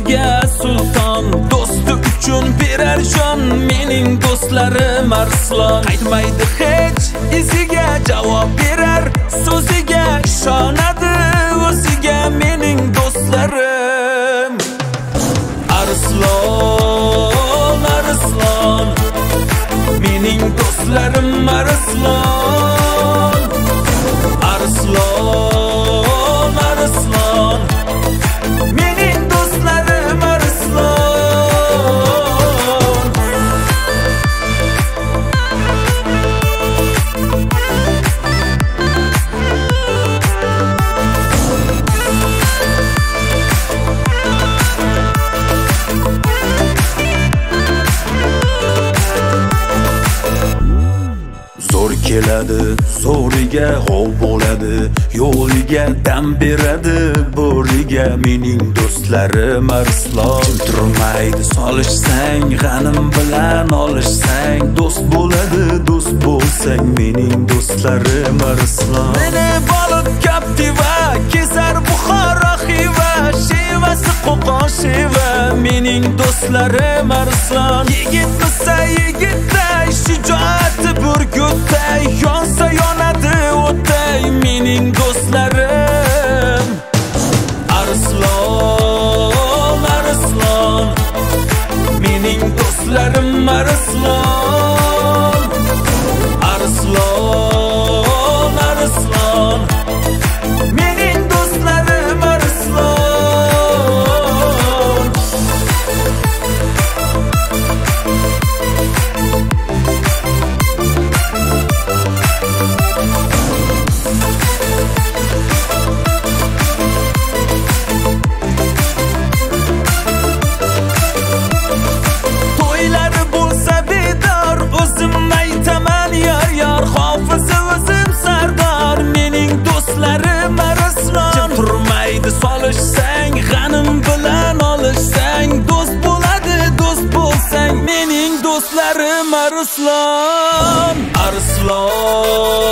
o'ziga sulton, do'sti uchun berar jon. Mening do'stlarim arslon, qaytmaydi hech iziga, javob berar so'ziga, ishonadi o'ziga. Mening do'stlarim arslon, arslon, mening do'stlarim arslon, arslon, arslon, mening do'stlarim arslon. Zo'r keladi, zo'riga g'ov bo'ladi, yo'liga dam beradi bo'riga. Mening do'stlarim arslon, jim turmaydi solishsang, g'anim bilan olishsang, do'st bo'ladi, do'st bo'lsang. Mening do'stlarim arslon. Meni baliq Captiva, kezar Buxoro Xiva, shevasi Qo'qon sheva. Mening do'stlarim arslon, yigit bo'lsa yigitday, shijoati burgutday, yonsa yonadi o'tday. Mening do'stlarim arslon, arslon, mening do'stlarim arslon, arslon, arslon, mening do'stlarim arslon. Solishsang, g'anim bilan olishsang, do'st bo'ladi, do'st bo'lsang. Mening do'stlarim arslon, arslon,